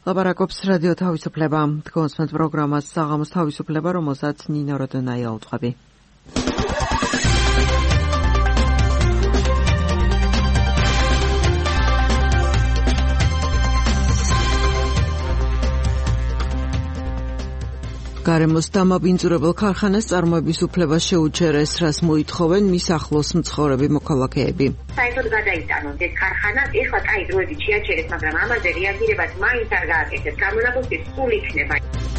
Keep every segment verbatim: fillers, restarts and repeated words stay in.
ლაპარაკობს რადიო თავისუფლება. თქვენს პროგრამას საღამოს თავისუფლება, რომელსაც ნინო როდონაია უძღვები. გარემოს დამაბინძურებელ ქარხანას წარმოების უფლებას შეუჩერეს, რას მოითხოვენ მის ახლოს მცხოვრები მოქალაქეები. საერთოდ გადაიტანოთ ეს ქარხანა, ეხლა კაი დროებით შეაჩერეს, მაგრამ ამაზე რეაგირებაც მაინც არ გააკეთეს. გამონაბოლქვი სულ იქნება.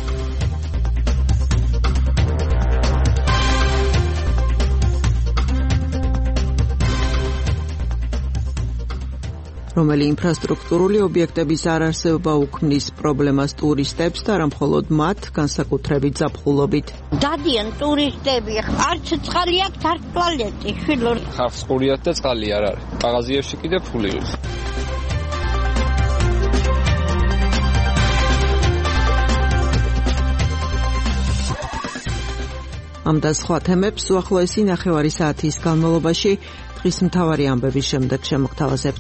რომელი ინფრასტრუქტურული ობიექტების არარსებობა უქმნის პრობლემას ტურისტებს და არა მხოლოდ მათ, განსაკუთრებით ზაფხულობით. დადიან ტურისტები, არც წყალი აქვს, არც ტუალეტი, შვილური. ხალხს ყურიათ და წყალი არ არის. კაღაზიებში კიდე ფული აქვს. ამ და სხვა თემებს უახლოესი ნახევარი საათის განმავლობაში დღის მთავარი ამბების შემდეგ შემოგთავაზებთ.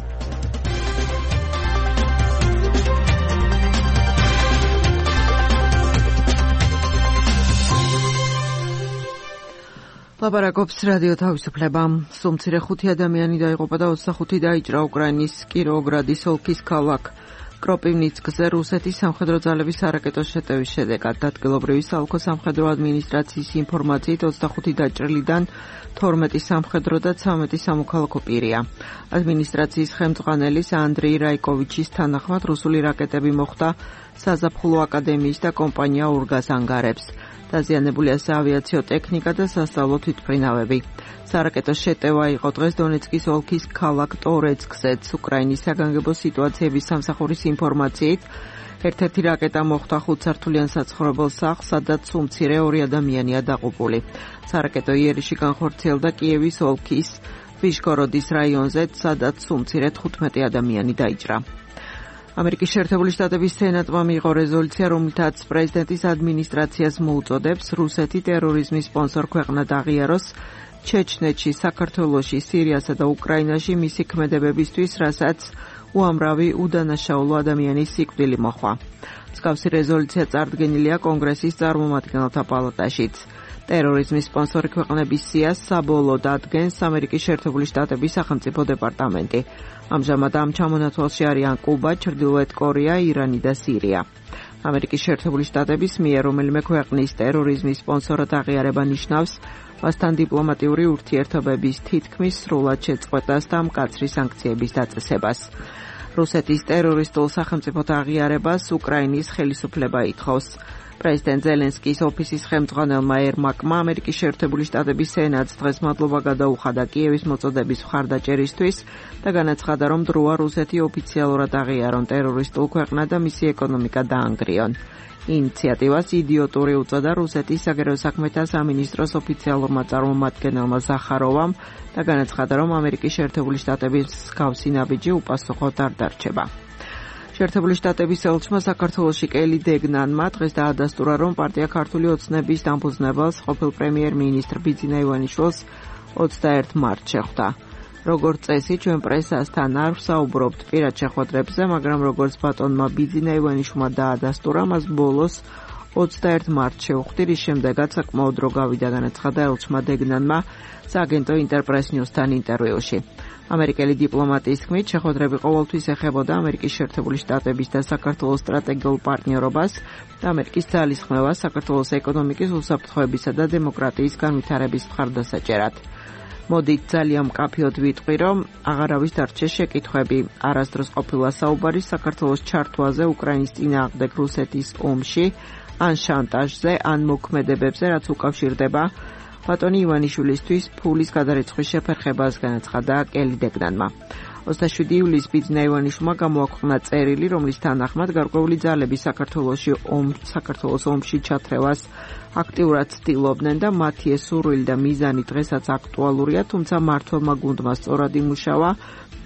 ლაპარაკობს რადიო თავისუფლება. სულ მცირე ხუთი ადამიანი დაიღუპა და ოცდახუთი დაიჭრა უკრაინის კიროვოგრადის ოლქის ქალაქ კროპივნიცკზე რუსეთის სამხედრო ძალების არაკეტო შეტევის შედეგად. ადგილობრივი საოლქო სამხედრო ადმინისტრაციის ინფორმაციით ოცდახუთი დაჭრილიდან თორმეტი სამხედრო და ცამეტი სამოქალაქო პირია. ადმინისტრაციის ხელმძღვანელის ანდრეი რაიკოვიჩის თანახმად რუსული რაკეტები მოხვდა საზაფხულო აკადემიის და კომპანია ურგას ანგარებს. დაზიანებულია საავიაციო ტექნიკა და სასწავლო თვითმფრინავები. სარაკეტო შეტევა იყო დღეს დონეცკის ოლქის ქალაქ ტორეცკზეც. უკრაინის საგანგებო სიტუაციების სამსახურის ინფორმაციით ერთ-ერთი რაკეტა მოხვდა ხუთსართულიან საცხოვრებელ სახლს, სადაც სულ მცირე ორი ადამიანია დაყუპული. სარაკეტო იერიში განხორციელდა კიევის ოლქის ვიშგოროდის რაიონზე, სადაც სულ მცირე თხუთმეტი ადამიანი დაიჭრა. ამერიკის შეერთებული შტატების სენატმა მიიღო რეზოლუცია, რომელთაც პრეზიდენტის ადმინისტრაციას მოუწოდებს რუსეთი ტერორიზმის სპონსორ ქვეყნად აღიაროს ჩეჩნეთში, საქართველოში, სირიასა და უკრაინაში მისი ქმედებებისთვის, რასაც უამრავი უდანაშაულო ადამიანის სიკვდილი მოჰყვა. მსგავსი რეზოლუცია წარდგენილია კონგრესის წარმომადგენელთა პალატაშიც. ტერორიზმის სპონსორი ქვეყნების სიას საბოლოოდ ადგენს ამერიკის შეერთებული შტატების სახელმწიფო დეპარტამენტი. ამჟამად ამ ჩამონათვალში არიან კუბა, ჩრდილოეთ კორეა, ირანი და სირია. ამერიკის შეერთებული შტატების მიერ რომელიმე ქვეყნის ტერორიზმის სპონსორად აღიარება ნიშნავს მასთან დიპლომატიური ურთიერთობების თითქმის სრულად შეწყვეტას და მკაცრი სანქციების დაწესებას. რუსეთის ტერორისტულ სახელმწიფოთა აღიარებას უკრაინის ხელისუფლება ითხოვს. პრეზიდენტ ზელენსკის ოფისის ხელმძღვანელმა ერმაკმა ამერიკის შეერთებული შტატების სენატს დღეს მადლობა გადაუხადა კიევის მოწოდების მხარდაჭერისთვის და განაცხადა, რომ დროა რუსეთი ოფიციალურად აღიარონ ტერორისტულ ქვეყნად და მისი ეკონომიკა დაანგრიონ. ინიციატივას იდიოტური უწოდა რუსეთის საგარეო საქმეთა სამინისტროს ოფიციალურმა წარმომადგენელმა ზახაროვამ და განაცხადა, რომ ამერიკის შეერთებული შტატების მსგავსი ნაბიჯი უპასუხოდ არ დარჩება. შეერთებული შტატების ელჩმა საქართველოში კელი დეგნანმა დღეს დაადასტურა, რომ პარტია ქართული ოცნების დამფუძნებელს ყოფილ პრემიერ-მინისტრ ბიძინა ივანიშვილს ოცდაერთ მარტს შეხვდა. როგორც წესი, ჩვენ პრესასთან არ ვსაუბრობთ პირად შეხვედრებზე, მაგრამ როგორც ბატონმა ბიძინა ივანიშვილმა დაადასტურა, მას ბოლოს ოცდაერთ მარტს შეუხვდი, რის შემდეგაც საკმაოდ დრო გავიდა, განაცხადა ელჩმა დეგნანმა სააგენტო ინტერპრეს ნიუსთან ინტერვიუში. ამერიკელი დიპლომატის თქმით, შეხვედრები ყოველთვის ეხებოდა ამერიკის შეერთებული შტატების და საქართველოს სტრატეგიულ პარტნიორობას და ამერიკის ძალისხმევას საქართველოს ეკონომიკის უსაფრთხოებისა და დემოკრატიის განვითარების მხარდასაჭერად. მოდით ძალიან მკაფიოდ ვიტყვი, რომ აღარავის დარჩეს შეკითხვები. არასდროს ყოფილა საუბარი საქართველოს ჩართვაზე უკრაინის წინააღმდეგ რუსეთის ომში, ან შანტაჟზე, ან მოქმედებებზე, რაც უკავშირდება ბატონი ივანიშვილისთვის ფულის გადარიცხვის შეფერხებას, განაცხადა კელი დეგნანმა. ოცდაშვიდი ივლისს ბიძინა ივანიშვილმა გამოაქვეყნა წერილი, რომლის თანახმად გარკვეული ძალები საქართველოში ომ საქართველოს ომში ჩათრევას აქტიურად ცდილობდნენ და მათი ეს სურვილი და მიზანი დღესაც აქტუალურია, თუმცა მმართველმა გუნდმა სწორად იმუშავა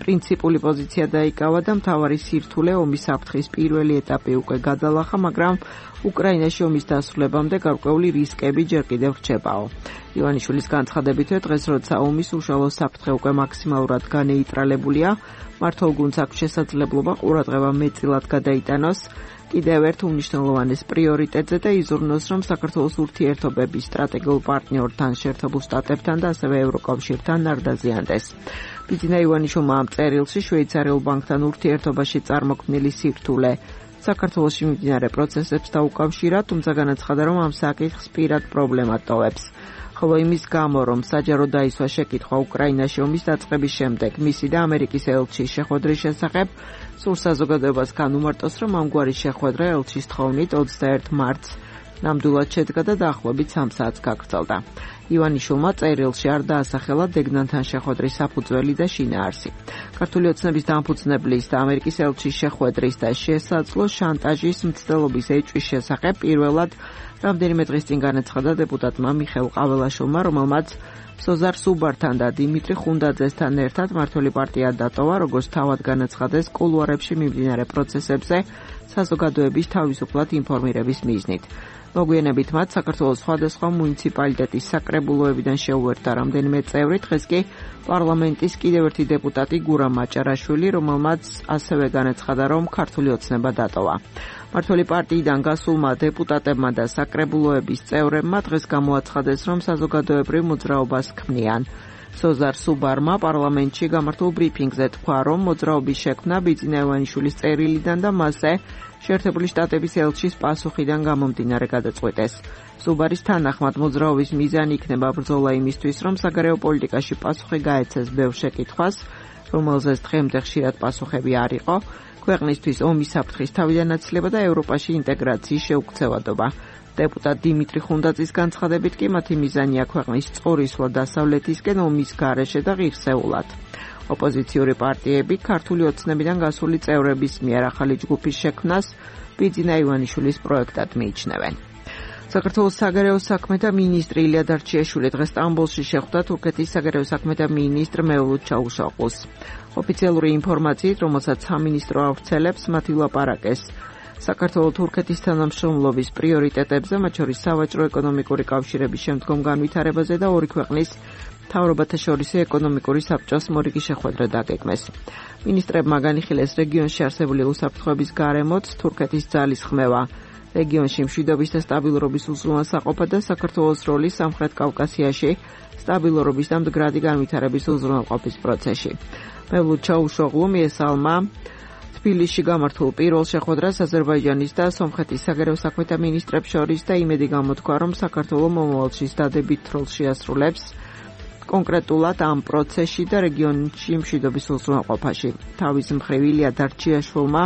პრინციპული პოზიცია დაიკავა და მთავარი სირთულე ომის საფრთხის პირველი ეტაპი უკვე გადალახა, მაგრამ უკრაინაში ომის დასრულებამდე გარკვეული რისკები ჯერ კიდევ რჩებაო. ივანიშვილის განცხადებითვე დღეს როცა ომის უშუალო საფრთხე უკვე მაქსიმალურად განეიტრალებულია, მართულ გუნდს აქვს შესაძლებლობა ყურადღება მეტწილად გადაიტანოს კიდევ ერთ უმნიშვნელოვანეს პრიორიტეტზე და იზრუნოს, რომ საქართველოს ურთიერთობების სტრატეგიულ პარტნიორთან, შეერთებულ შტატებთან და ასევე ევროკავშირთან არ დაზიანდეს. ბიძინა ივანიშვილმა ამ წერილში შვეიცარიულ ბანკთან ურთიერთობაში წარმოქმნილი სირთულე საქართველოში მიმდინარე პროცესებს დაუკავშირა, თუმცა განაცხადა, რომ ამ საკითხს პირად პრობლემად ტოვებს. ხოლო იმის გამო, რომ საჯარო დაისვა შეკითხვა უკრაინაში ომის დაწყების შემდეგ მისი და ამერიკის ელჩის შეხვედრის შესახებ, სულ საზოგადოებას განუმარტოს, რომ ამგვარი შეხვედრა ელჩის თხოვნით ოცდაერთი მარტს ნამდვილად შედგა და დაახლოებით სამ საათს გაგრძელდა. ივანიშვილმა წერილში არ დაასახელა დეგნანთან შეხვედრის საფუძველი და შინაარსი. ქართული ოცნების დამფუძნებლის და ამერიკის ელჩის შეხვედრის და შესაძლო შანტაჟის მცდელობის ეჭვის შესახებ პირველად რამდენიმე დღის წინ განაცხადა დეპუტატმა მიხეილ ყაველაშვილმა, რომელმაც სოზარ სუბართან და დიმიტრი ხუნდაძესთან ერთად მმართველი პარტია დატოვა, როგორც თავად განაცხადეს კულუარებში მიმდინარე პროცესებზე საზოგადოების თავისუფლად ინფორმირების მიზნით. მოგვიანებით მათ საქართველოს სხვადასხვა მუნიციპალიტეტის საკრებულოებიდან შეუერთდა რამდენიმე წევრი, დღეს კი პარლამენტის კიდევ ერთი დეპუტატი გურამ მაჭარაშვილი, რომელმაც ასევე განაცხადა, რომ ქართული ოცნება დატოვა. მმართველი პარტიიდან გასულმა დეპუტატებმა და საკრებულოების წევრებმა დღეს გამოაცხადეს, რომ საზოგადოებრივ მოძრაობას ქმნიან. სოზარ სუბარმა პარლამენტში გამართულ ბრიფინგზე თქვა, რომ მოძრაობის შექმნა ბიძინა ივანიშვილის წერილიდან და მასზე შეერთებული შტატების ელჩის პასუხიდან გამომდინარე გადაწყვეტეს. სუბარის თანახმად მოძრაობის მიზანი იქნება ბრძოლა იმისთვის, რომ საგარეო პოლიტიკაში პასუხი გაეცეს ბევრ შეკითხვას, რომელზეც დღემდე ხშირად პასუხები არ იყო, ქვეყნისთვის ომის საფრთხის თავიდანაცილება და ევროპაში ინტეგრაციის შეუქცევადობა. დეპუტატ დიმიტრი ხუნდაძის განცხადებით კი მათი მიზანია ქვეყნის წორისვლა დასავლეთისკენ ომის გარეშე და ღირსეულად. ოპოზიციური პარტიები ქართული ოცნებიდან გასული წევრების მიერ ახალი ჯგუფის შექმნას ბიძინა ივანიშვილის პროექტად მიიჩნევენ. საქართველოს საგარეო საქმეთა მინისტრი ილია დარჩიაშვილი დღეს სტამბოლში შეხვდა თურქეთის საგარეო საქმეთა მინისტრ მევლუდ ჩაუშოყუს. ოფიციალური ინფორმაციით, რომელსაც სამინისტრო ავრცელებს, მათ ილაპარაკეს საქართველოს-თურქეთის თანამშრომლობის პრიორიტეტებზე, მათ შორის სავაჭრო ეკონომიკური კავშირების შემდგომ განვითარებაზე და ორი ქვეყნის მთავრობათა შორის ეკონომიკური საბჭოს მორიგი შეხვედრა დაგეგმეს. მინისტრებმა განიხილეს რეგიონში არსებული უსაფრთხოების გარემოც, თურქეთის ძალის ხმევა რეგიონში მშვიდობის და სტაბილურობის უზრუნველსაყოფად და საქართველოს როლი სამხრეთ კავკასიაში სტაბილურობის და მდგრადი განვითარების უზრუნველყოფის პროცესში. მევლუდ ჩაუშოღლუ მიესალმა თბილისში გამართულ პირველ შეხვედრას აზერბაიჯანის და სომხეთის საგარეო საქმეთა მინისტრებს შორის და იმედი გამოთქვა, რომ საქართველო მომავალში დადებით როლს შეასრულებს კონკრეტულად ამ პროცესში და რეგიონში მშვიდობის უზრუნველყოფაში. თავის მხრივ ილია დარჩიაშვილმა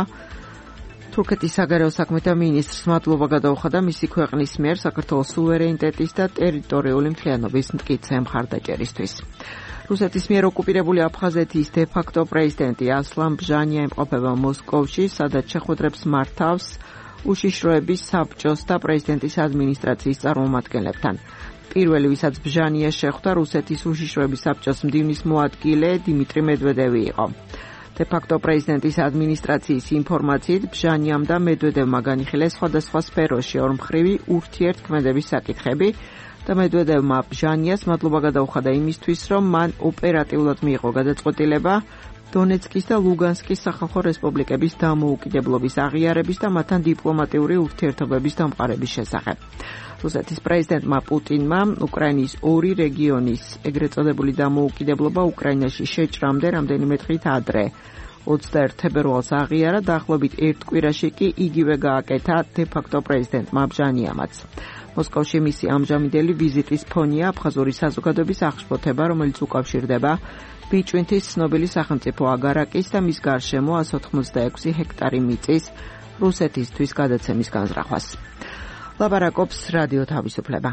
თურქეთის საგარეო საქმეთა მინისტრს მადლობა გადაუხადა მისი ქვეყნის მიერ საქართველოს სუვერენიტეტის და ტერიტორიული მთლიანობის მტკიცე მხარდაჭერისთვის. რუსეთის მიერ ოკუპირებული აფხაზეთის დე-ფაქტო პრეზიდენტი ასლან ბჟანია იმყოფება მოსკოვში, სადაც შეხვედრებს მართავს უშიშროების საბჭოს და პრეზიდენტის ადმინისტრაციის წარმომადგენლებთან. პირველი, ვისაც ბჟანია შეხვდა, რუსეთის უშიშროების საბჭოს მდივნის მოადგილე დიმიტრი მედვედევი იყო. დე-ფაქტო პრეზიდენტის ადმინისტრაციის ინფორმაციით, ბჟანიამ და მედვედევმა განიხილეს სხვადასხვა სფეროში ორმხრივი ურთიერთქმედების საკითხები და მედვედევმა ბჟანიას მადლობა გადაუხადა იმისთვის, რომ მან ოპერატიულად მიიღო გადაწყვეტილება დონეცკის და ლუგანსკის სახალხო რესპუბლიკების დამოუკიდებლობის აღიარების და მათთან დიპლომატიური ურთიერთობების დამყარების შესახებ. რუსეთის პრეზიდენტმა პუტინმა უკრაინის ორი რეგიონის ეგრეთ წოდებული დამოუკიდებლობა უკრაინაში შეჭრამდე რამდენიმე დღით ადრე ოცდაერთი თებერვალს აღიარა, დაახლოებით ერთ კვირაში კი იგივე გააკეთა დე-ფაქტო პრეზიდენტმა ბჟანიამაც. მოსკოვში მისი ამჟამინდელი ვიზიტის ფონია აფხაზური საზოგადოების აღშფოთება, რომელიც უკავშირდება ბიჭვინთის ცნობილი სახელმწიფო აგარაკის და მის გარშემო ასი ოცდაექვსი ჰექტარი მიწის რუსეთისთვის გადაცემის განზრახვას. ლაპარაკობს რადიო თავისუფლება.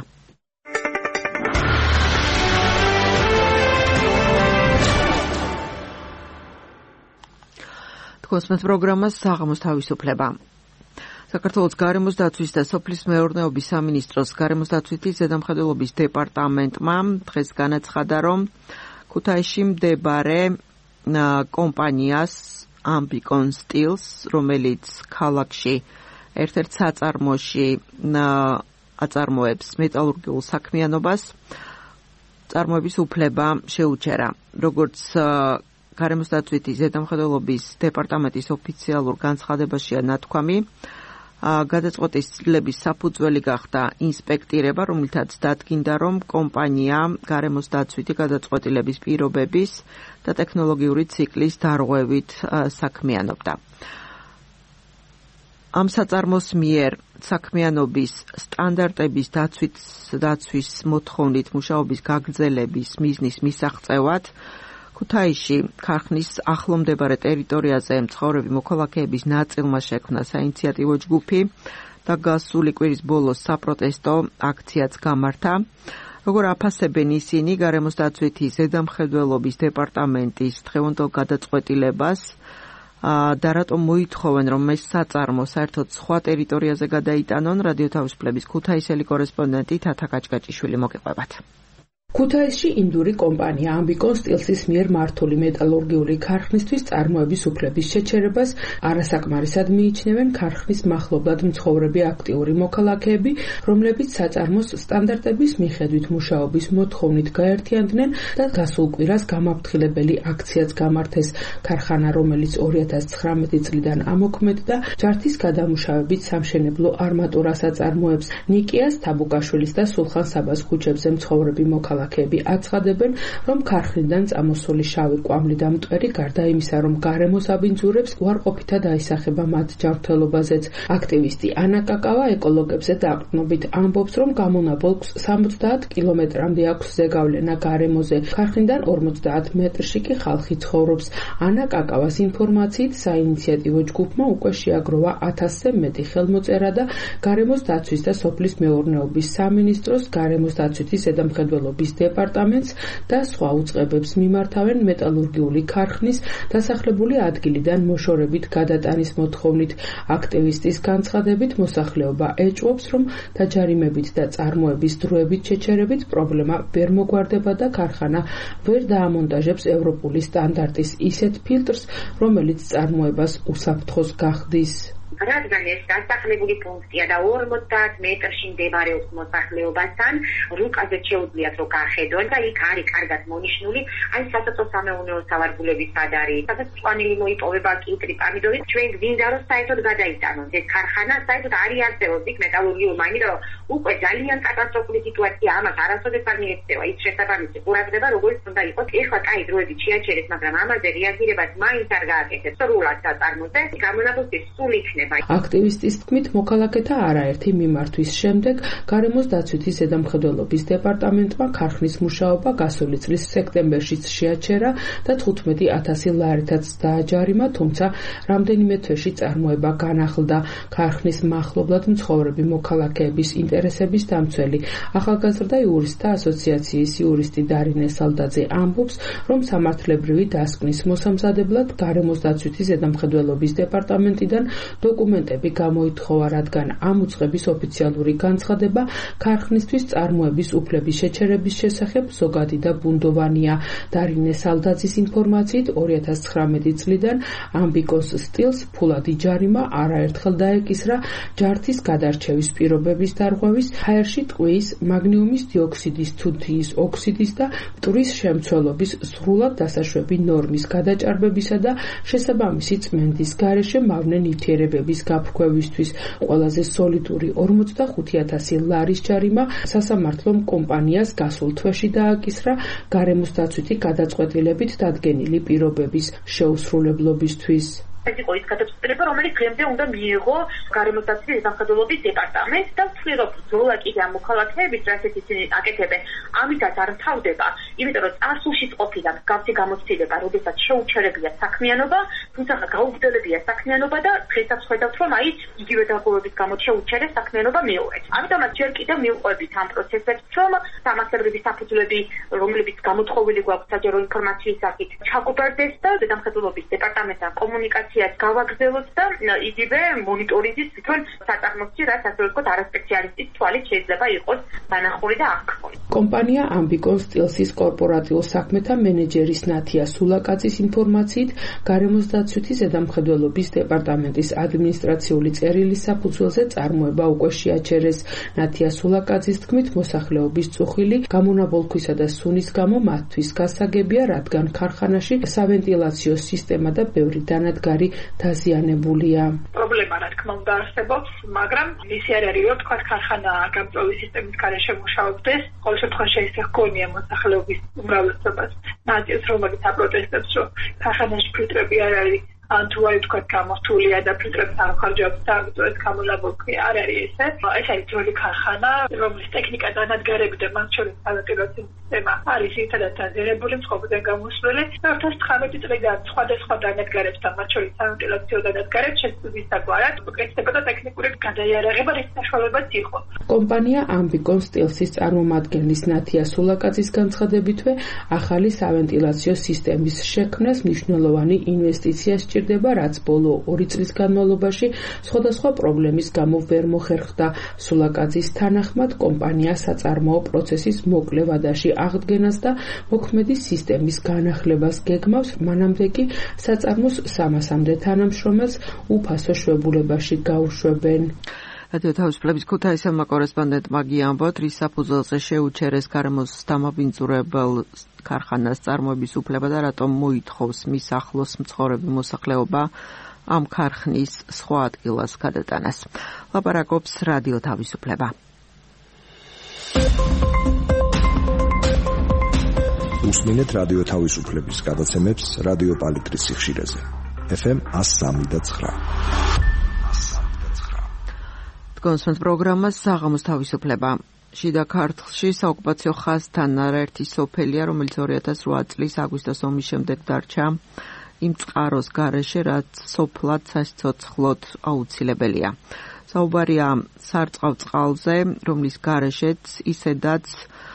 თქვენს პროგრამას საღამოს თავისუფლება. საქართველოს გარემოს დაცვის და სოფლის მეურნეობის სამინისტროს გარემოს დაცვითი ზედამხედველობის დეპარტამენტმა დღეს განაცხადა, რომ ქუთაისში მდებარე კომპანიას Ambicon Steels, რომელიც ქალაქში ერთ-ერთ საწარმოში აწარმოებს მეტალურგიულ საქმიანობას, წარმოების უფლება შეუჩერა. როგორც გარემოსდაცვითი ზედამხედველობის დეპარტამენტის ოფიციალურ განცხადებაშია ნათქვამი, გადაწყვეტის ცვლილების საფუძველი გახდა ინსპექტირება, რომლითაც დადგინდა, რომ კომპანია გარემოსდაცვითი გადაწყვეტილების პირობების და ტექნოლოგიური ციკლის დარღვევით საქმიანობდა. ამ საწარმოს მიერ საქმიანობის სტანდარტების დაცვის მოთხოვნით მუშაობის გაგრძელების მიზნის მისაღწევად ქუთაისში ქარხნის ახლომდებარე ტერიტორიაზე მცხოვრები მოქალაქეების ნაწილმა შექმნა საინიციატივო ჯგუფი და გასული კვირის ბოლოს საპროტესტო აქციაც გამართა. როგორ აფასებენ ისინი გარემოსდაცვითი ზედამხედველობის დეპარტამენტის დღევანდელ გადაწყვეტილებას და რატომ მოითხოვენ, რომ ეს საწარმო საერთოდ სხვა ტერიტორიაზე გადაიტანონ, რადიო თავისუფლების ქუთაისელი კორესპონდენტი თათა კაჭკაჭიშვილი მოგიყვებათ. ქუთაისში ინდური კომპანია Ambicon Steels-ის მიერ მართული მეტალურგიული ქარხნისთვის წარმოების უფლების შეჩერებას არასაკმარისად მიიჩნევენ ქარხნის მახლობლად მცხოვრები აქტიური მოქალაქეები, რომლებიც საწარმოს სტანდარტების მიხედვით მუშაობის მოთხოვნით გაერთიანდნენ და გასულ კვირას გამაფრთხილებელი აქციაც გამართეს. ქარხანა, რომელიც ორი ათას ცხრამეტი წლიდან ამოქმედდა, ჯართის გადამუშავებით სამშენებლო არმატურას აწარმოებს. ნიკიას, თაბუკაშვილის და სულხან საბას ქუჩებზე მცხოვრები მოქალაქეები აცხადებენ, რომ ქარხნიდან წამოსული შავი კვამლი და მტვერი გარდა იმისა, რომ გარემოს აბინძურებს, უარყოფითად აისახება მათ ჯანმრთელობაზეც. აქტივისტი ანა კაკავა ეკოლოგებზე დაყრდნობით ამბობს, რომ გამონაბოლ სამოცდაათ კილომეტრამდე აქვს ზეგავლენა გარემოზე. ქარხნიდან ორმოცდაათ მეტრში კი ხალხი ცხოვრობს. ანა კაკავას ინფორმაციით საინიციატივო ჯგუფმა უკვე შეაგროვა ათასზე მეტი ხელმოწერა და გარემოს დაცვის და სოფლის მეურნეობის სამინისტროს, გარემოს დაცვითი ზედამხედველობის დეპარტამენტს და სხვა უწყებებს მიმართავენ მეტალურგიული ქარხნის დასახლებული ადგილიდან მოშორებით გადატანის მოთხოვნით. აქტივისტის განცხადებით მოსახლეობა ეჭვობს, რომ დაჯარიმებით და წარმოების დროებით შეჩერებით პრობლემა ვერ მოგვარდება და ქარხანა ვერ დაამონტაჟებს ევროპული სტანდარტის ისეთ ფილტრს, რომელიც წარმოებას უსაფრთხოს გახდის. რადგან ეს დასახლებული პუნქტია და ორმოცდაათ მეტრში მდებარეობს მოსახლეობასთან, რუკაზე შეუძლიათ რომ გახედონ და იქ არის კარგად მონიშნული, აი სასოფლო-სამეურნეო სავარგულების სად არის, სადაც წვანილი მოიპოვება, კიტრი, პამიდორი. ჩვენ გვინდა რომ საერთოდ გადაიტანონ ეს ქარხანა, საერთოდ არის არსებობს იქ მეტალურგიული, მაგრამ რომ უკვე ძალიან კატასტროფული სიტუაცია, ამას არასოდეს არ მიეწევა ის შესაბამისი ყურადღება, როგორც უნდა იყოს. ეხლა კაი დროებით შეაჩერეს, მაგრამ ამაზე რეაგირებას მაინც არ გააკეთეს. სრულად საწარმოზე გამონაბოლქვი სულ იქნება. აქტივისტის თქმით, მოქალაქეთა არაერთი მიმართვის შემდეგ გარემოს დაცვითი ზედამხედველობის დეპარტამენტმა ქარხნის მუშაობა გასული წლის სექტემბერშიც შეაჩერა და თხუთმეტი ათასი ლარითაც დააჯარიმა, თუმცა რამდენიმე თვეში წარმოება განახლდა. ქარხნის მახლობლად მცხოვრები მოქალაქეების ინტერესების დამცველი ახალგაზრდა იურისტთა ასოციაციის იურისტი დარინე სალდაძე ამბობს, რომ სამართლებრივი დასკვნის მოსამზადებლად გარემოს დაცვითი ზედამხედველობის დეპარტამენტიდან დოკუმენტები გამოითხოვა, რადგან ამ უწყების ოფიციალური განცხადება ქარხნისთვის წარმოების უფლების შეჩერების შესახებ ზოგადი და ბუნდოვანია. დარინე სალდაძის ინფორმაციით ორი ათას ცხრამეტი წლიდან Ambicon Steels ფულადი ჯარიმა არაერთხელ დაეკისრა ჯართის გადარჩევის პირობების დარღვევის, ჰაერში ტყვიის, მაგნიუმის დიოქსიდის, თუთიის ოქსიდის და მტვრის შემცველობის სრულად დასაშვები ნორმის გადაჭარბებისა და შესაბამისი წმენდის გარეშე მავნე ნივთიერებების გაფრქვევისთვის. ყველაზე სოლიდური ორმოცდახუთი ათასი ლარის ჯარიმა სასამართლომ კომპანიას გასულ თვეში დააკისრა გარემოს დაცვითი გადაწყვეტილებით დადგენილი პირობების შეუსრულებლობისთვის. ეს იყო ის გადაწყვეტილება, რომელიც დღემდე უნდა მიიღო გარემოს დაცვის ზედამხედველობის დეპარტამენტს და ვთვლი, რომ ბრძოლა კიდე ამ მოქალაქეების, რასაც ისინი აკეთებენ, ამითაც არ მთავრდება, იმიტომ რომ წარსულშიც ყოფილა მსგავსი გამოცდილება, როდესაც შეუჩერებია საქმიანობა, თუმცა გაუგრძელებია საქმიანობა და დღესაც ხედავთ, რომ აი იგივე დარღვევების გამო შეუჩერეს საქმიანობა მეორეც. ამიტომაც ჯერ კიდევ მივყვებით ამ პროცესებს, რომ სამართლებრივი საფუძვლები, რომლებიც გამოთხოვილი გვაქვს საჯარო ინფორმაციის სახით, ჩაგუბარდეს და ზედამხედველობის დეპარტამენტთან კომუნიკაცია ინფორმაციას გავაგრძელოთ და იგივე მონიტორინგის თვითონ საწარმოებში, რაც ასე ვთქვათ, არასპეციალისტის თვალით შეიძლება იყოს დანახული და აღქმული. კომპანია Ambicon Steels-ის კორპორატიულ საქმეთა მენეჯერის ნათია სულაკაძის ინფორმაციით, გარემოს დაცვითი ზედამხედველობის დეპარტამენტის ადმინისტრაციული წერილის საფუძველზე წარმოება უკვე შეაჩერეს. ნათია სულაკაძის თქმით, მოსახლეობის წუხილი გამონაბოლქვისა და სუნის გამო მათთვის გასაგებია, რადგან ქარხანაში სავენტილაციო სისტემა და ბევრი დანადგარი დაზიანებულია. პრობლემა რა თქმა უნდა არსებობს, მაგრამ ისი არ არის რომ თქვა ქარხანა გამწვავი სისტემის გარეშე მუშაობდეს, ყოველ შემთხვევაში ეს ჰქონია მოსახლეობის უმრავლესობას ნაწილს, რომელიც აპროტესტებს, რომ ქარხანაში ფილტრები არ არის. ან თუ აი თქვა გამოსულია და ფილტრებს არ ხარჯავს და ამიტომ ეს გამონაბოლქვი არ არის ესე. ეს არის ძველი ქარხანა, რომლის ტექნიკა და დანადგარები და მათ შორის სავენტილაციის სისტემა არის ერთადაც დაზიანებული მწყობრიდან გამოსვლელი. ორი ათას ცხრამეტი წლიდან სხვადასხვა დანადგარებს და მათ შორის სავენტილაციო დანადგარებს შესწავლისაგვარად უკეთდებოდა ტექნიკური გადაიარაღება, რის საშუალებაც იყო. კომპანია Ambicon Steels-ის წარმომადგენლის ნათია სულაკაძის განცხადებითვე, ახალი სავენტილაციო სისტემის შექმნას მნიშვნელოვანი ინვესტიცია სჭირდება, რაც ბოლო ორი წლის განმავლობაში სხვადასხვა პრობლემის გამო ვერ მოხერხდა. სულაკაძის თანახმად, კომპანია საწარმოო პროცესის მოკლე ვადაში აღდგენას და მოქმედი სისტემის განახლებას გეგმავს, მანამდე კი საწარმოს სამასამდე თანამშრომელს უფასო შვებულებაში გაუშვებენ. რადიო თავისუფლების ქუთაისელმა კორესპონდენტმა გიამბოთ, რის საფუძველზე შეუჩერეს გარემოს დამაბინძურებელ ქარხანას წარმოების უფლება და რატომ მოითხოვს მის ახლოს მცხოვრები მოსახლეობა ამ ქარხნის სხვა ადგილას გადატანას. ლაპარაკობს რადიო თავისუფლება. უსმინეთ რადიო თავისუფლების გადაცემებს რადიო პალიტრის სიხშირეზე. ეფ ემ one oh three point nine. კონსვენს პროგრამას საღამოს თავისუფლება. შიდა ქართლში საოკუპაციო ხაზთან არაერთი სოფელია, რომელიც ორი ათას რვა წლის აგვისტოს ომის შემდეგ დარჩა იმ წყაროს გარეშე, რაც სოფლად სასიცოცხლოდ აუცილებელია. საუბარია სარწყავ წყალზე, რომლის გარეშეც ისედაც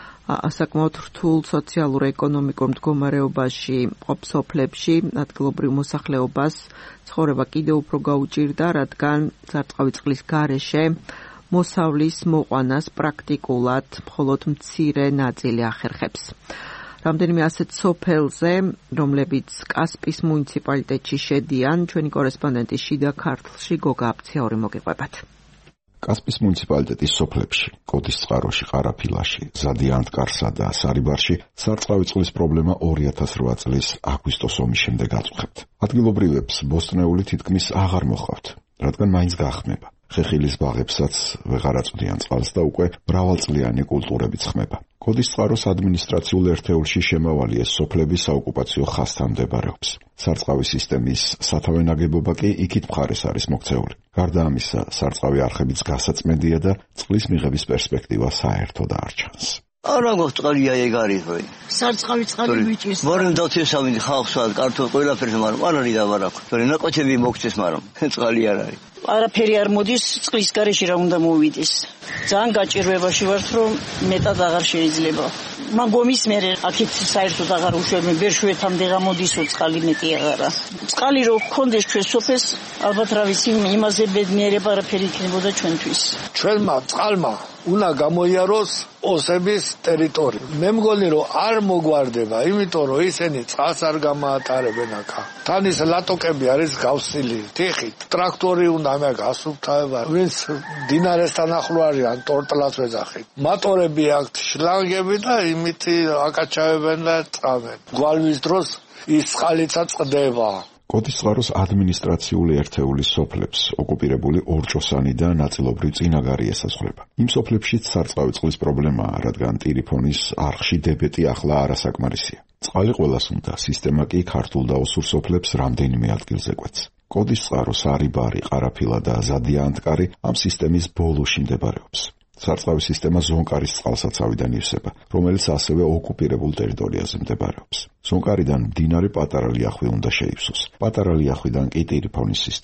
საკმაოდ რთულ სოციალურ-ეკონომიკურ მდგომარეობაში მყოფ სოფლებში ადგილობრივ მოსახლეობას ცხოვრება კიდევ უფრო გაუჭირდა, რადგან სარწყავი წყლის გარეშე მოსავლის მოყვანას პრაქტიკულად მხოლოდ მცირე ნაწილი ახერხებს. რამდენიმე ასეთ სოფელზე, რომლებიც კასპის მუნიციპალიტეტში შედიან, ჩვენი კორესპონდენტი შიდა ქართლში გოგა აფციური მოგიყვებათ. კასპის მუნიციპალიტეტის სოფლებში, კოდისწყაროში, ყარაფილაში, ზადიანტკარსა და სარიბარში სარწყავი წყლის პრობლემა ორი ათას რვა წლის აგვისტოს ომის შემდეგ აწუხებთ. ადგილობრივებს ბოსტნეული თითქმის აღარ მოჰყავთ, რადგან მაინც გაახმება. ხეხილის ბაღებსაც ვეღარ აწვდიან წყალს და უკვე მრავალწლიანი კულტურებიც ხმება. კოდისწყაროს ადმინისტრაციულ ერთეულში შემავალი ეს სოფლები საოკუპაციო ხაზთან მდებარეობს. სარწყავი სისტემის სათავე ნაგებობა კი იქით მხარეს არის მოქცეული. გარდა ამისა, სარწყავი არხებიც გასაწმენდია და წყლის მიღების პერსპექტივა საერთოდ არ ჩანს. არა გოწყალია ეგ არის ხო? სარწყავი წყალი ბიჭის. ვარენ დათესავინი ხალხსა კარტო ყველაფერს, მაგრამ არ არის დავარაკო. თორე ნაკვეთები მოგწეს, მაგრამ წყალი არ არის. არაფერი არ მოდის წყლის გარეშე რა უნდა მოვიდეს. ძალიან გაჭირვებაში ვართ, რომ მეტად აღარ შეიძლება. მაგომის მე აქეთ საერთოდ აღარ უშვებენ, ბერშვეთამდე გამოდის წყალი მეტი აღარა. წყალი რო გქონდეს ჩვენ სოფელს, ალბათ რა ვიცი, იმაზე ბედნიერება არაფერი იქნებოდა ჩვენთვის. ჩვენმა წყალმა უნდა გამოიაროს ოსების ტერიტორია. მე მგონი რომ არ მოგვარდება, იმიტომ რომ ისინი წყალს არ გამაატარებენ აქა. თან ის ლატოკები არის გავსილი თიხით. ტრაქტორი უნდა მე გასუფთავება. ვინც დინარესთან ახლო არიან, ტორტლას ვეძახით. მატორები აქვთ შლანგები და იმით აკაჩავებენ და წავენ. გვალვის დროს ის წყალიცა წყდება. კოდისწყაროს ადმინისტრაციული ერთეულის სოფლებს ოკუპირებული ორჭოსანი და ნაწილობრივ წინაგარი ესაზღვრება. იმ სოფლებშიც სარწყავი წყლის პრობლემაა, რადგან ტირიფონის არხში დებეტი ახლა არასაკმარისია. წყალი ყველას უნდა, სისტემა კი ქართულ და ოსურ სოფლებს რამდენიმე ადგილზე კვეთს. კოდისწყარო, სარიბარი, ყარაფილა და ზადიანტკარი ამ სისტემის ბოლოში მდებარეობს. სარწყავი სისტემა ზონკარის წყალსაცავიდან ივსება, რომელიც ასევე ოკუპირებულ ტერიტორიაზე მდებარეობს. ზონკარიდან მდინარე პატარა ლიახვი უნდა შეივსოს. პატარა ლიახვიდან კი ტირიფონის სისტემა.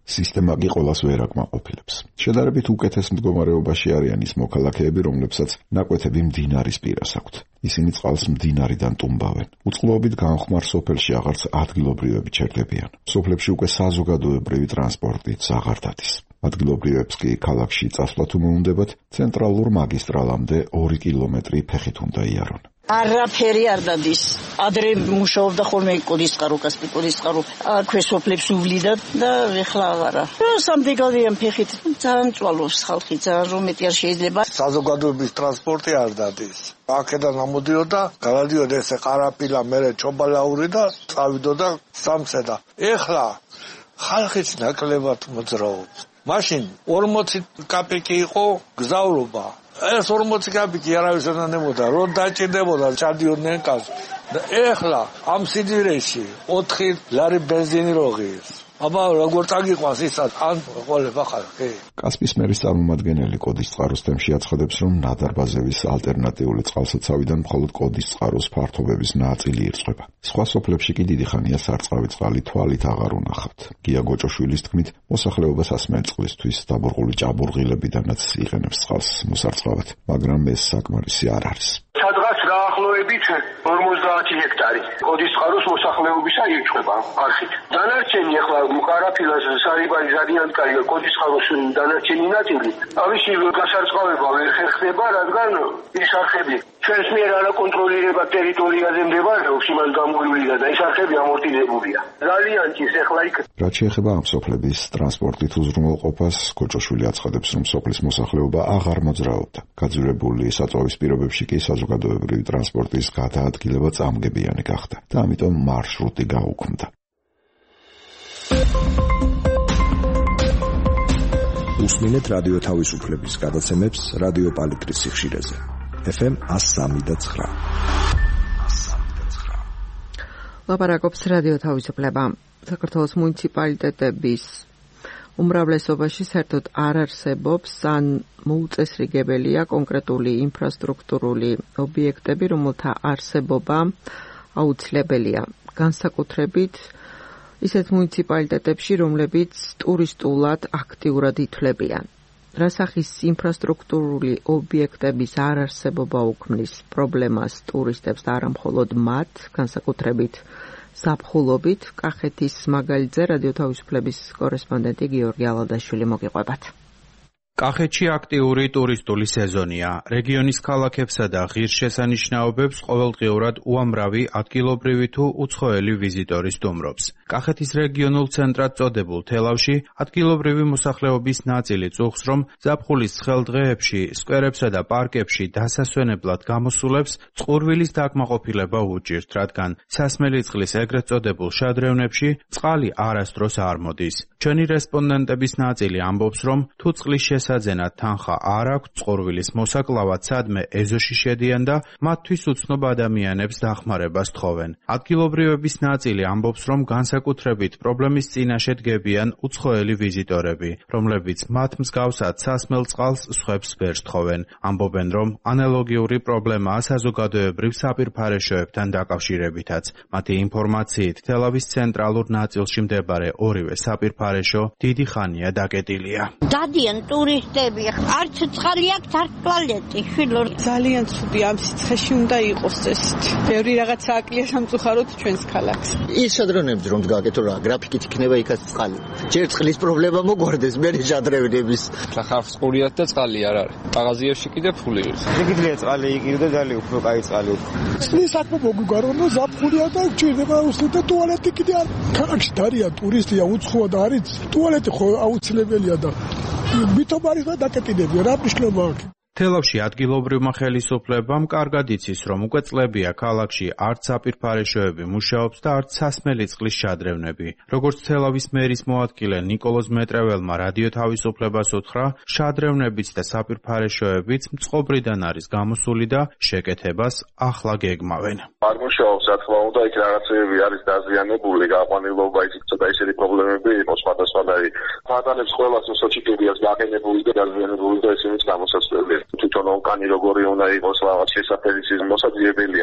სისტემა კი ყველას ვერ აკმაყოფილებს. შედარებით უკეთეს მდგომარეობაში არიან ის მოქალაქეები, რომლებსაც ნაკვეთები მდინარის პირას აქვთ. ისინი წყალს მდინარიდან ტუმბავენ. უწყლობით განხმარ სოფელში აღარც ადგილობრივები ჩერდებიან. სოფლებში უკვე საზოგადოებრივი ტრანსპორტიც აღარ დადის. ადგილობრივებს კი ქალაქში წასვლა თუ მოუნდებათ, ცენტრალურ მაგისტრალამდე ორი კილომეტრი ფეხით უნდა იარონ. არაფერი არ დადის. ადრე მუშაობდა ხოლმე კოდისწყარო, კასპიკოდისწყარო, აქვე სოფლებს უვლიდა და ეხლა აღარა. სამდეგავიან ფეხით, ძალიან წვალობს ხალხი, ძალიან რომ მეტი არ შეიძლება. საზოგადოების ტრანსპორტი არ დადის. აქედან ამოდიოდა, გადადიოდა ესე ყარაფილა, მერე ჩობალაური და წავიდოდა სამცედა. ეხლა ხალხიც ნაკლებად მოძრაობს. მაშინ ორმოცი კაპიკი იყო გზავრობა. ეს ორმოცი კაპიკი არავის არ ნემოდა, რომ დაჭირდებოდა ჩადიოდნენ კაზ. და ეხლა ამ სიდირეში ოთხი ლარი ბენზინი როგის. აბა როგორ წაგიყვანს ისაც ან ყოლება ხალხი. კასპის მერის წარმომადგენელი კოდისწყაროს თემში აცხადებს, რომ ნადარბაზების ალტერნატიული წყალსაცავიდან მხოლოდ კოდისწყაროს ფართობების ნაწილი ირწყვება. სხვა სოფლებში კი დიდი ხანია სარწყავი წყალი თვალით აღარ უნახავთ. გია გოჭოშვილის თქმით, მოსახლეობა სასმელი წყლისთვის დაბურღული ჭაბურღილებიდანაც იყენებს წყალს მოსარწყავად, მაგრამ ეს საკმარისი არ არის. სადღაც დაახლოებით ორმოცდაათი ჰექტარი კოდისწყაროს მოსახლეობისა ირჩება არხით. დანარჩენი ახლა მყარაფილას სარიბარი ზადიანტკარი და კოდისწყაროს დანარჩენი ნაწილი ავისი გასარწყავება ვერ ხერხდება, რადგან ის არხები ჩვენს მიერ არაკონტროლირებად ტერიტორიაზე მდებარეობს იმან გამოვლილი და ის არხები ამორტიზებულია. ძალიან ის ახლა იქ რაც შეეხება ამ სოფლების ტრანსპორტით უზრუნველყოფას, გოჭოშვილი აცხადებს, რომ სოფლის მოსახლეობა აღარ მოძრაობდა. გაძვირებული საწვავის პირობებში კი საზოგადოებრივი ტრანსპორტის გადაადგილება წამგებიანი გახდა და ამიტომ მარშრუტი გაუქმდა. უსმინეთ რადიო თავისუფლების გადაცემებს რადიო პალიტრის სიხშირეზე. ეფ ემ one oh three point nine. ლაპარაკობს რადიო თავისუფლება. საქართველოს მუნიციპალიტეტების უმრავლესობაში საერთოდ არ არსებობს ან მოუწესრიგებელია კონკრეტული ინფრასტრუქტურული ობიექტები, რომელთა არსებობა აუცილებელია. განსაკუთრებით ისეთ მუნიციპალიტეტებში, რომლებიც ტურისტულად აქტიურად ითვლებიან. რა სახის ინფრასტრუქტურული ობიექტების არ არსებობა უქმნის პრობლემას ტურისტებს და არა მხოლოდ მათ, განსაკუთრებით ზაფხულობით, კახეთის მაგალითზე რადიო თავისუფლების კორესპონდენტი გიორგი ალადაშვილი მოგიყვებათ. კახეთში აქტიური ტურისტული სეზონია. რეგიონის ქალაქებსა და ღირსშესანიშნაობებს ყოველდღიურად უამრავი ადგილობრივი თუ უცხოელი ვიზიტორი სტუმრობს. კახეთის რეგიონულ ცენტრად წოდებულ თელავში ადგილობრივი მოსახლეობის ნაწილი წუხს, რომ ზაფხულის ცხელ დღეებში სკვერებსა და პარკებში დასასვენებლად გამოსულებს წყურვილის დაკმაყოფილება უჭირთ, რადგან სასმელი წყლის ეგრეთ წოდებულ შადრევნებში წყალი არასდროს არ მოდის. ჩვენი რესპონდენტების ნაწილი ამბობს, რომ თუ წყლის შესაძენად თანხა არ აქვს, წყურვილის მოსაკლავად სადმე ეზოში შედიან და მათთვის უცნობ ადამიანებს დახმარებას თხოვენ. ადგილობრივების ნაწილი ამბობს, რომ განსაკუთრებით პრობლემის წინაშე დგებიან უცხოელი ვიზიტორები, რომლებიც მათ მსგავსად სასმელ წყალს სხვებს ვერ სთხოვენ. ამბობენ, რომ ანალოგიური პრობლემაა საზოგადოებრივ საპირფარეშოებთან დაკავშირებითაც. მათი ინფორმაციით, თელავის ცენტრალურ ნაწილში მდებარე ორივე საპირფარეშო დიდი ხანია დაკეტილია. დადიან ტურისტები, არც წყალი აქვს, არც ტუალეტი, შვილო. ძალიან ცუდი ამ სიცხეში უნდა იყოს ეს. ბევრი რაღაცა აკლია სამწუხაროდ ჩვენს ქალაქს. ის შადრევნებს რომ გაკეთო რა, გრაფიკით იქნება იქაც წყალი. ჯერ წყლის პრობლემა მოგვარდეს, მე შადრევნების. ხახავს ყურიათ და წყალი არ არის. კაღაზიებში კიდე ფული არის. შეგიძლია წყალი იყიდო ძალიან უფრო კაი წყალი. წყლის საქმე მოგვიგარო და ზაფხულია და გჭირდება უსტი და ტუალეტი კიდე არ. ქალაქში დარიან ტურისტია, უცხოა და არის ტუალეტი ხო აუცილებელია და მითობარის და დაკეტინებია რა მნიშვნელობა აქვს. თელავში ადგილობრივმა ხელისუფლებამ კარგად იცის, რომ უკვე წლებია ქალაქში არც საპირფარეშოები მუშაობს და არც სასმელი წყლის შადრევნები. როგორც თელავის მერის მოადგილე ნიკოლოზ მეტრეველმა რადიო თავისუფლებას უთხრა, შადრევნებიც და საპირფარეშოებიც მწყობრიდან არის გამოსული და შეკეთებას ახლა გეგმავენ. არ მუშაობს, რა თქმა უნდა, იქ რაღაცები არის დაზიანებული, გაყვანილობა, იქ ცოტა ისეთი პრობლემები იყო სხვადასხვანაირი. ფატანებს ყველას უსოჩიკებიას გაყენებული და დაზიანებული და ისინიც გამოსასწრებია. თვითონ ონკანი როგორი უნდა იყოს, რაღაც შესაფერისი მოსაძიებელია. სულ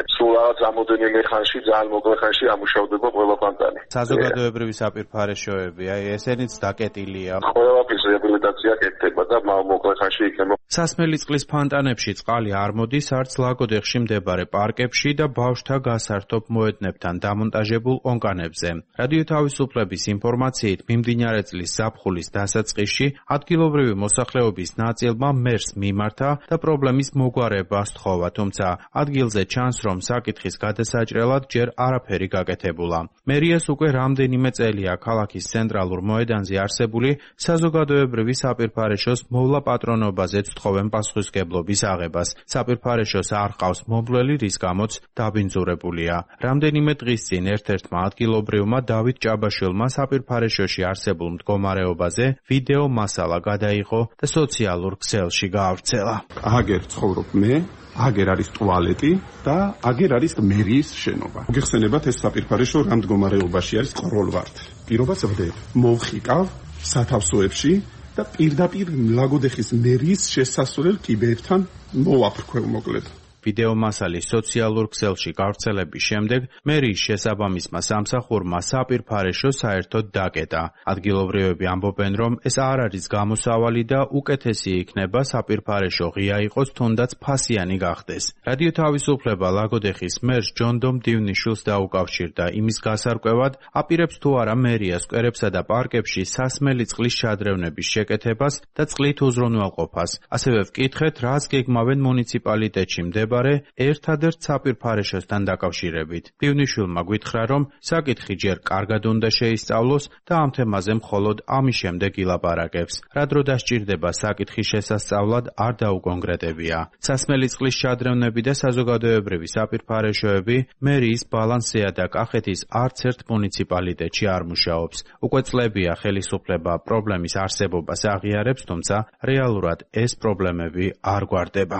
რაც რამოდენიმე ხანში, ძალიან მოკლე ხანში ამუშავდება ყველა ბანკანი. საზოგადოებრივი საპირფარეშოები, აი ესენიც დაკეტილია. ყველაფრის რეაბილიტაცია კეთდება და მოკლე ხანში იქნება. სასმელი წყლის ფონტანებში წყალი არ მოდის არც ლაგოდეხში მდებარე პარკებში და ბავშვთა გასართობ მოედნებთან დამონტაჟებულ ონკანებზე. რადიო თავისუფლების ინფორმაციით, მიმდინარე წლის ზაფხულის დასაწყისში ადგილობრივი მოსახლეობის ნაწილმა მერს მიმართა და პრობლემის მოგვარება სთხოვა, თუმცა ადგილზე ჩანს, რომ საკითხის გადასაჭრელად ჯერ არაფერი გაკეთებულა. მერიას უკვე რამდენიმე წელია ქალაქის ცენტრალურ მოედანზე არსებული საზოგადოებრივი საპირფარეშოს მოვლა პატრონობაზე თხოვენ პასუხისმგებლობის აღებას. საპირფარეშოს არ ყავს მომვლელი, რის გამოც დაბინძურებულია. რამდენიმე დღის წინ ერთ-ერთმა ადგილობრივმა დავით ჭაბაშვილმა საპირფარეშოში არსებულ მდგომარეობაზე ვიდეო მასალა გადაიღო და სოციალურ ქსელში გაავრცელა. აგერ ცხოვრობ მე, აგერ არის ტუალეტი და აგერ არის მერიის შენობა. მოგეხსენებათ ეს საპირფარეშო რა მდგომარეობაში არის ყროლვართ. პირობას ვდებ, მოვხიკავ სათავსოებში და პირდაპირ ლაგოდეხის მერიის შესასვლელ კიბეებთან მოვაფრქვევ მოკლედ. ვიდეო მასალის სოციალურ ქსელში გავრცელების შემდეგ მერიის შესაბამისმა სამსახურმა საპირფარეშო საერთოდ დაკეტა. ადგილობრივები ამბობენ, რომ ეს არ არის გამოსავალი და უკეთესი იქნება საპირფარეშო ღია იყოს, თუნდაც ფასიანი გახდეს. რადიო თავისუფლება ლაგოდეხის მერს ჯონდომ დივნიშვილს დაუკავშირდა იმის გასარკვევად, აპირებს თუ არა მერია სკვერებსა და პარკებში სასმელი წყლის შადრევნების შეკეთებას და წყლით უზრუნველყოფას. ასევე ვკითხეთ, რას გეგმავენ მუნიციპალიტეტში მდებარე ერთადერთ საპირფარეშოსთან დაკავშირებით. დივნიშვილმა გვითხრა, რომ საკითხი ჯერ კარგად უნდა შეისწავლოს და ამ თემაზე მხოლოდ ამის შემდეგ ილაპარაკებს. რა დრო დასჭირდება საკითხის შესასწავლად არ დაუკონკრეტებია. სასმელი წყლის შადრევნები და საზოგადოებრივი საპირფარეშოები მერიის ბალანსია და კახეთის არც ერთ მუნიციპალიტეტში არ მუშაობს. უკვე წლებია ხელისუფლება პრობლემის არსებობას აღიარებს, თუმცა რეალურად ეს პრობლემები არ გვარდება.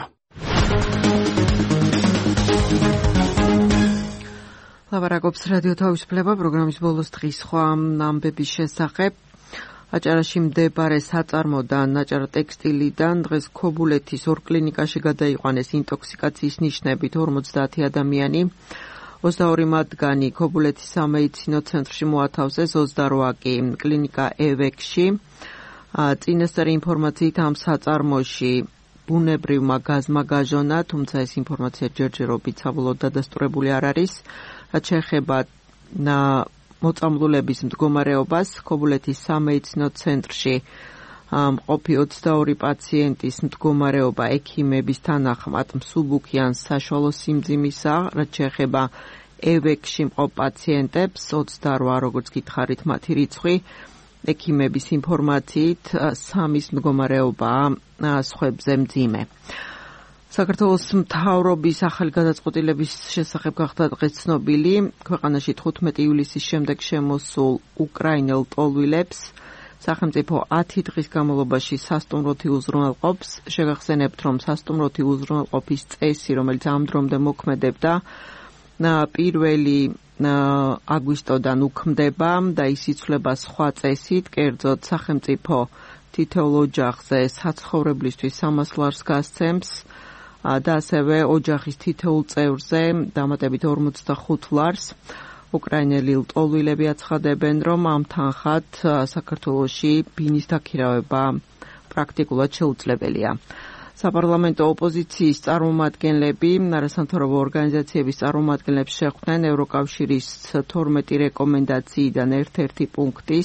ლაპარაკობს რადიო თავისუფლება პროგრამის ბოლოს დღის სხვა ამბების შესახებ. აჭარაში მდებარე საწარმო და ნაჭარ ტექსტილიდან დღეს ქობულეთის ორ კლინიკაში გადაიყვანეს ინტოქსიკაციის ნიშნებით ორმოცდაათი ადამიანი. ოცდაორი მათგანი ქობულეთის სამედიცინო ცენტრში მოათავსეს, ოცდარვა კი კლინიკა ევექში. წინასწარი ინფორმაციით ამ საწარმოში ბუნებრივმა გაზმა გაჟონა, თუმცა ეს ინფორმაცია ჯერჯერობით საბოლოოდ დადასტურებული არ არის. რაც შეეხება მოწამლულების მდგომარეობას, ქობულეთის სამედიცინო ცენტრში მყოფი ოცდაორი პაციენტის მდგომარეობა ექიმების თანახმად მსუბუქი ან საშუალო სიმძიმისაა. რაც შეეხება ევექში მყოფ პაციენტებს, ოცდარვა, როგორც გითხარით, მათი რიცხვი ექიმების ინფორმაციით სამის მდგომარეობაა სხვებზე მძიმე. საქართველოს მთავრობის ახალი გადაწყვეტილების შესახებ გახდა დღეს ცნობილი. ქვეყანაში თხუთმეტი ივლისის შემდეგ შემოსულ უკრაინელ ტოლვილებს სახელმწიფო ათი დღის განმავლობაში სასტუმროთი უზრუნველყოფს. შეგახსენებთ, რომ სასტუმროთი უზრუნველყოფის წესი, რომელიც ამ დრომდე მოქმედებდა, პირველი აგვისტოდან უქმდება და ის იცვლება სხვა წესით, კერძოდ სახელმწიფო თითოეულ ოჯახზე საცხოვრებლისთვის სამას ლარს გასცემს და ასევე ოჯახის თითოეულ წევრზე დამატებით ორმოცდახუთ ლარს. უკრაინელი ლტოლვილები აცხადებენ, რომ ამ თანხად საქართველოში ბინის დაქირავება პრაქტიკულად შეუძლებელია. საპარლამენტო ოპოზიციის წარმომადგენლები, არასამთავრობო ორგანიზაციების წარმომადგენლებს შეხვდნენ ევროკავშირის თორმეტი რეკომენდაციიდან ერთ-ერთი პუნქტის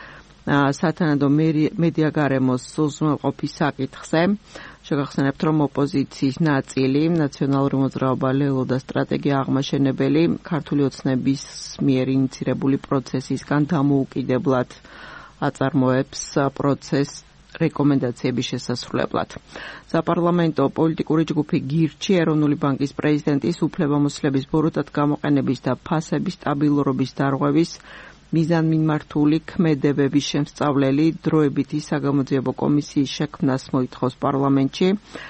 სათანადო მედიაგარემოს უზრუნველყოფის საკითხზე. შეგახსენებთ, რომ ოპოზიციის ნაწილი ნაციონალური მოძრაობა ლელო და სტრატეგია აღმაშენებელი ქართული ოცნების მიერ ინიცირებული პროცესისგან დამოუკიდებლად აწარმოებს პროცესს რეკომენდაციების შესასრულებლად. საპარლამენტო პოლიტიკური ჯგუფი გირჩი ეროვნული ბანკის პრეზიდენტის უფლებამოსილების ბოროტად გამოყენების და ფასების სტაბილურობის დარღვევის მიზანმიმართული ქმედებების შემსწავლელი დროებითი საგამოძიებო კომისიის შექმნას მოითხოვს პარლამენტში.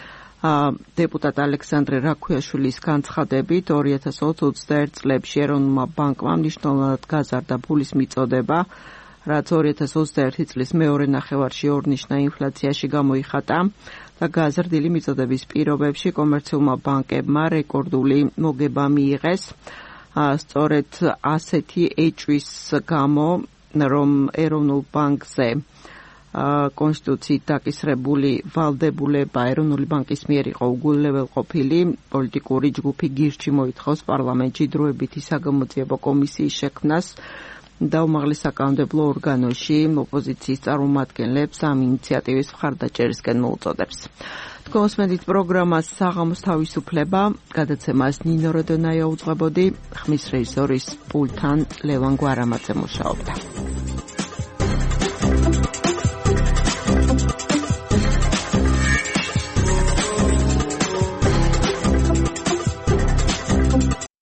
დეპუტატ ალექსანდრე რაქვიაშვილის განცხადებით ორი ათას ოცდაერთ წლებში ეროვნულმა ბანკმა მნიშვნელოვნად გაზარდა ფულის მიწოდება, რაც ორი ათას ოცდაერთი წლის მეორე ნახევარში ორნიშნა ინფლაციაში გამოიხატა. და გაზრდილი მიწოდების პირობებში კომერციულმა ბანკებმა რეკორდული მოგება მიიღეს. სწორედ ასეთი ეჭვის გამო, რომ ეროვნულ ბანკზე კონსტიტუციით დაკისრებული ვალდებულება ეროვნული ბანკის მიერ იყო უგულებელყოფილი, პოლიტიკური ჯგუფი გირჩი მოითხოვს პარლამენტში დროებითი საგამოძიებო კომისიის შექმნას და უმაღლეს საკანონმდებლო ორგანოში ოპოზიციის წარმომადგენლებს ამ ინიციატივის მხარდაჭერისკენ მოუწოდებს. თქვენ მოსმენთ პროგრამას საღამოს თავისუფლება, გადაცემას ნინო როდონაია უძღვებოდი, ხმის რეჟისორის პულტთან ლევან გვარამაძე მუშაობდა.